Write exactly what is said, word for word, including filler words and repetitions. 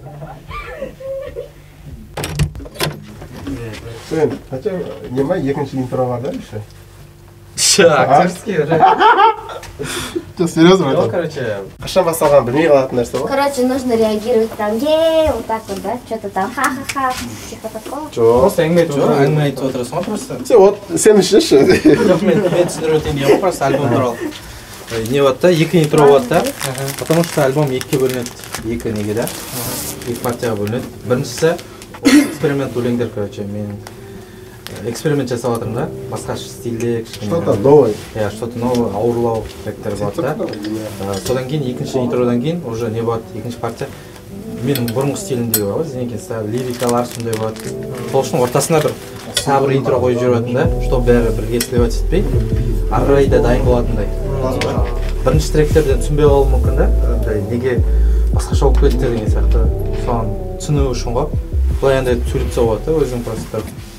Sen, kaça nima ikkinchi intro var da işte. Актерский уже. Что, серьезно? Ну, короче, Qachon boshlagan bilmay qoladigan narsa bor. Короче, нужно реагировать там, е, вот так вот, да, что-то там, ха-ха-ха, типа такого. Жоқ. просто әңгіме айтып отыр, әңгіме айтып отырасың ғой просто. Sen вот sen işleşi. Жоқ, мен мен түсіндіріп өтейін деймін ғой, просто альбом туралы. Не болады да, екі интро болады да. Потому что альбом екіге бөлінеді. Екі неге да? Екі партияға бөлінеді. Біріншісі эксперимент өлеңдер, короче, мен эксперимент жасап жатырмын да, басқа стильде кішкене. Что-то новое. Иә, что-то новое, ауырлау тректер болады да. Содан кейін екінші интродан кейін уже не болады, екінші партия менің бұрынғы стилімдегі бар ғой, зенекесі лирикалар сондай болады. Сол үшін ортасына бір сабыр интро қойып жүріп жатырмын да, чтобы бәрі бірге сливать етпей, ары қарай да дайын болатындай. Бірінші тректерден түсінбей қалуы мүмкін да, неге басқаша болып кетті деген сияқты. Соған түсіну үшін ғой. Былай андай сөйлетсе болады да, өзің просто